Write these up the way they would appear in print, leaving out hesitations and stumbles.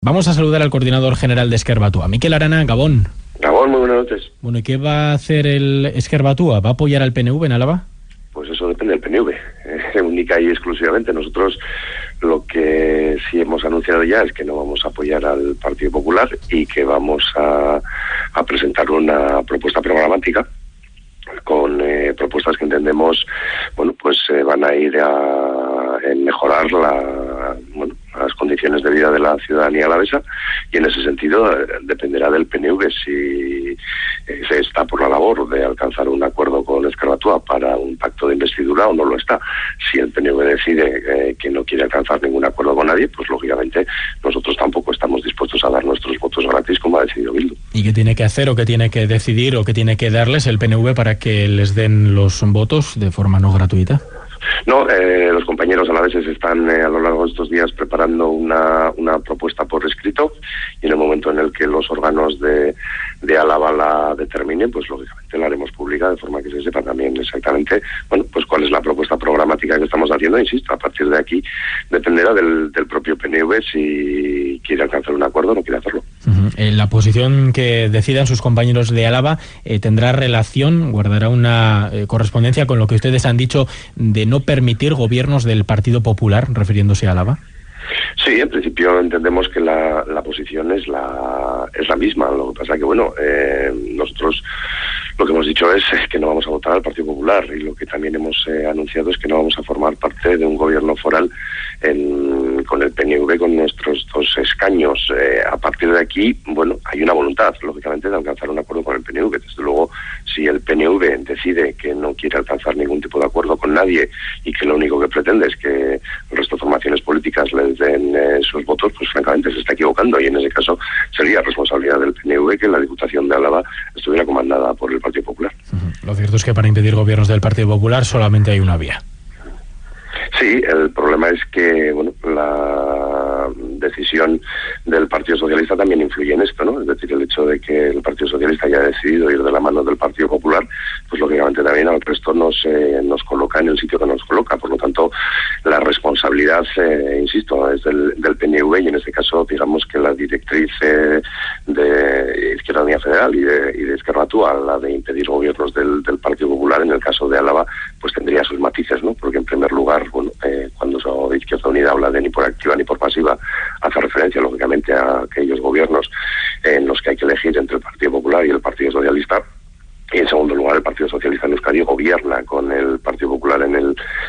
Vamos a saludar al coordinador general de Ezker Batua, Mikel Arana. Gabón. Gabón, muy buenas noches. Bueno, ¿y qué va a hacer el Ezker Batua? ¿Va a apoyar al PNV en Álava? Pues eso depende del PNV, única y exclusivamente. Nosotros lo que sí hemos anunciado ya es que no vamos a apoyar al Partido Popular y que vamos a presentar una propuesta programática con propuestas que entendemos, bueno, pues van a ir en mejorar las condiciones de vida de la ciudadanía alavesa, y en ese sentido dependerá del PNV si se está por la labor de alcanzar un acuerdo con Ezker Batua para un pacto de investidura o no lo está. Si el PNV decide que no quiere alcanzar ningún acuerdo con nadie, pues lógicamente nosotros tampoco estamos dispuestos a dar nuestros votos gratis como ha decidido Bildu. ¿Y qué tiene que hacer o qué tiene que decidir o qué tiene que darles el PNV para que les den los votos de forma no gratuita? No, los compañeros alaveses están a lo largo de estos días preparando una propuesta por escrito, y en el momento en el que los órganos de Álava la determinen, pues lógicamente la haremos pública de forma que se sepa también exactamente, bueno, pues cuál es la propuesta programática que estamos haciendo. Insisto, a partir de aquí dependerá del propio PNV si quiere alcanzar un acuerdo o no quiere hacerlo. La posición que decidan sus compañeros de Álava tendrá relación, guardará una correspondencia con lo que ustedes han dicho de no permitir gobiernos del Partido Popular, refiriéndose a Álava. Sí, en principio entendemos que la posición es la misma. Lo que pasa que, bueno, nosotros lo que hemos dicho es que no vamos a votar al Partido Popular, y lo que también hemos anunciado es que no vamos a formar parte de un gobierno foral con el PNV, con nuestros 2 escaños. A partir de aquí, bueno, hay una voluntad, lógicamente, de alcanzar un acuerdo con el PNV. Desde luego, si el PNV decide que no quiere alcanzar ningún tipo de acuerdo con nadie y que lo único que pretende es que el resto de formaciones políticas les den sus votos, pues francamente se está equivocando, y en ese caso sería responsabilidad del PNV que la Diputación de Álava estuviera comandada por el Partido Popular. Lo cierto es que para impedir gobiernos del Partido Popular solamente hay una vía. Sí, el problema es que, bueno, la decisión del Partido Socialista también influye en esto, ¿no? Es decir, el hecho de que el Partido Socialista haya decidido ir de la mano del Partido Popular, pues lógicamente también al resto nos coloca en el sitio que nos coloca. Por lo tanto, la responsabilidad, insisto, es del PNV, y en este caso, digamos que la directriz de Izquierda Unida Federal y de Ezker Batua, la de impedir gobiernos del Partido Popular, en el caso de Álava, pues tendría sus matices, ¿no? Porque en primer lugar, bueno, cuando Izquierda Unida habla de ni por activa ni por pasiva, hace referencia lógicamente a aquellos gobiernos en los que hay que elegir entre el Partido Popular y el Partido Socialista. Y en segundo lugar, el Partido Socialista en Euskadi gobierna con el Partido Popular en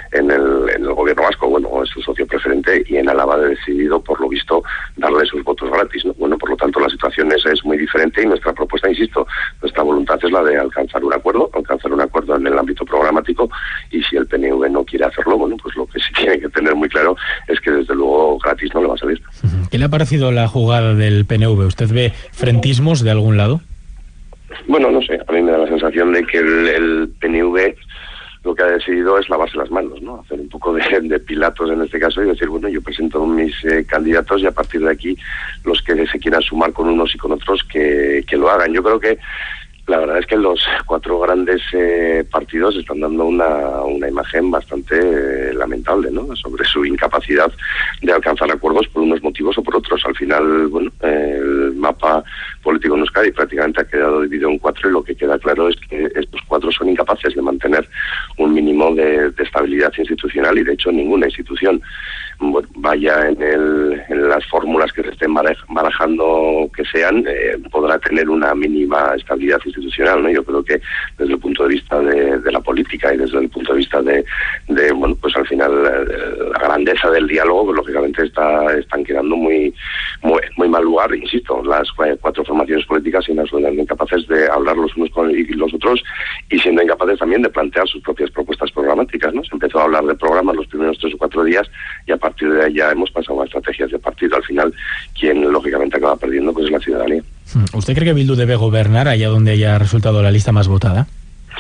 el gobierno vasco, bueno, es su socio preferente, y en Álava ha decidido, por lo visto, darle sus votos gratis, ¿no? Bueno, por lo tanto, la situación es muy diferente, y nuestra propuesta, insisto, nuestra voluntad es la de alcanzar un acuerdo en el ámbito programático, y si el PNV no quiere hacerlo, bueno, pues lo que sí tiene que tener muy claro es que desde luego gratis no le va a salir. ¿Qué le ha parecido la jugada del PNV? ¿Usted ve frentismos de algún lado? Bueno, no sé, a mí me da la sensación de que el PNV lo que ha decidido es lavarse las manos, ¿no? Hacer un poco de Pilatos en este caso y decir, bueno, yo presento mis candidatos, y a partir de aquí los que se quieran sumar con unos y con otros que lo hagan. Yo creo que la verdad es que los 4 grandes partidos están dando una imagen bastante lamentable, ¿no? Sobre su incapacidad de alcanzar acuerdos por unos motivos o por otros. Al final, bueno, el mapa político en Euskadi prácticamente ha quedado dividido en 4, y lo que queda claro es que estos 4 son incapaces de mantener un mínimo de estabilidad institucional, y de hecho ninguna institución, bueno, vaya en las fórmulas que se estén barajando que sean, podrá tener una mínima estabilidad institucional, ¿no? Yo creo que desde el punto de vista de la política y desde el punto de vista de bueno, pues al final la grandeza del diálogo, pues lógicamente están quedando muy mal lugar. Insisto, las 4 formaciones políticas siendo absolutamente incapaces de hablar los unos con los otros, y siendo incapaces también de plantear sus propias propuestas programáticas, ¿no? Se empezó a hablar de programas los primeros 3 o 4 días, y a partir de ahí ya hemos pasado a estrategias de partido. Al final, quien lógicamente acaba perdiendo, pues es la ciudadanía. ¿Usted cree que Bildu debe gobernar allá donde haya resultado la lista más votada?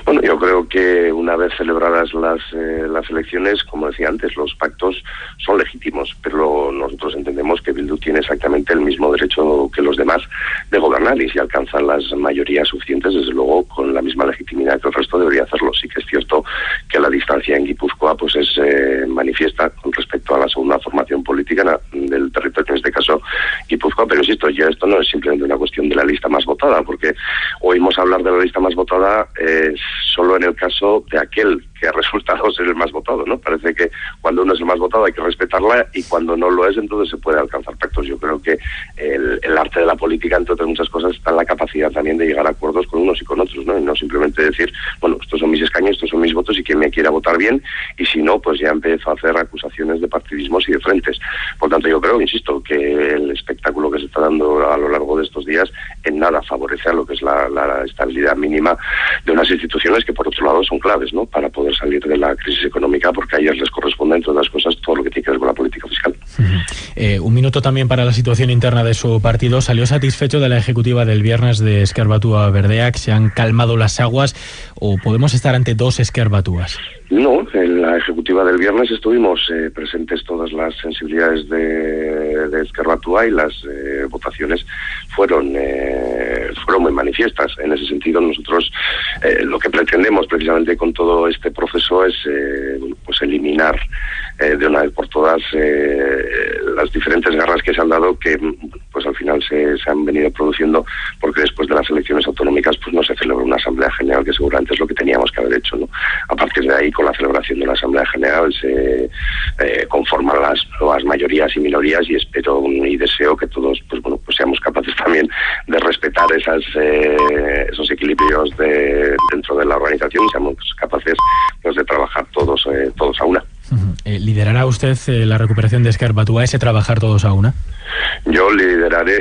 Bueno, yo creo que una vez celebradas las elecciones, como decía antes, los pactos son legítimos, pero nosotros entendemos que Bildu tiene exactamente el mismo derecho que los demás de gobernar, y si alcanzan las mayorías suficientes, desde luego, con la misma legitimidad que el resto debería hacerlo. Sí que es cierto que la distancia en Guipúzcoa pues es manifiesta con respecto a la segunda formación política del territorio, en este caso Guipúzcoa, pero insisto, ya esto no es simplemente una cuestión de la lista más votada, porque oímos hablar de la lista más votada solo en el caso de aquel que ha resultado ser el más votado, ¿no? Parece que cuando uno es el más votado hay que respetarla, y cuando no lo es, entonces se puede alcanzar pactos. Yo creo que el arte de la política, entre otras muchas cosas, está en la capacidad también de llegar a acuerdos con unos y con otros, ¿no? Y no simplemente decir, bueno, estos son mis escaños, estos son mis votos, y quien me quiera votar bien, y si no, pues ya empiezo a hacer acusaciones de partidismos y de frentes. Por tanto, yo creo, insisto, que el espectáculo que se está dando a lo largo de estos días en nada favorece a lo que es la estabilidad mínima de unas instituciones que, por otro lado, son claves, ¿no?, para poder salir de la crisis económica, porque a ellas les corresponde, entre otras cosas, todo lo que tiene que ver con la política fiscal. Un minuto también para la situación interna de su partido. ¿Salió satisfecho de la ejecutiva del viernes de Ezker Batua Berdeak? ¿Se han calmado las aguas o podemos estar ante dos Ezker Batuas? No, en la ejecutiva del viernes estuvimos presentes todas las sensibilidades de Ezker Batua, y las votaciones fueron muy manifiestas. En ese sentido, nosotros lo que pretendemos precisamente con todo este proceso es pues eliminar de una vez por todas las diferentes guerras que se han dado, que pues al final se han venido produciendo porque después de las elecciones autonómicas pues no se celebró una asamblea general, que seguramente es lo que teníamos que haber hecho, ¿no? A partir de ahí, con la celebración de la asamblea general se conforman las nuevas mayorías y minorías, y espero y deseo que todos pues seamos capaces también de respetar esos equilibrios dentro de la organización, y seamos capaces pues de trabajar todos a una. ¿Liderará usted la recuperación de Ezker Batua, ese trabajar todos a una? Yo lideraré,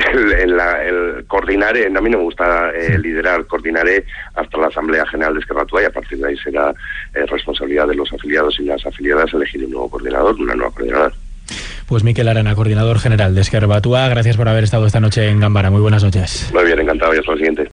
coordinaré, a mí no me gusta liderar, coordinaré hasta la Asamblea General de Ezker Batua, y a partir de ahí será responsabilidad de los afiliados y las afiliadas elegir un nuevo coordinador, una nueva coordinadora. Pues Mikel Arana, coordinador general de Ezker Batua, gracias por haber estado esta noche en Gambara. Muy buenas noches. Muy bien, encantado, y hasta la siguiente.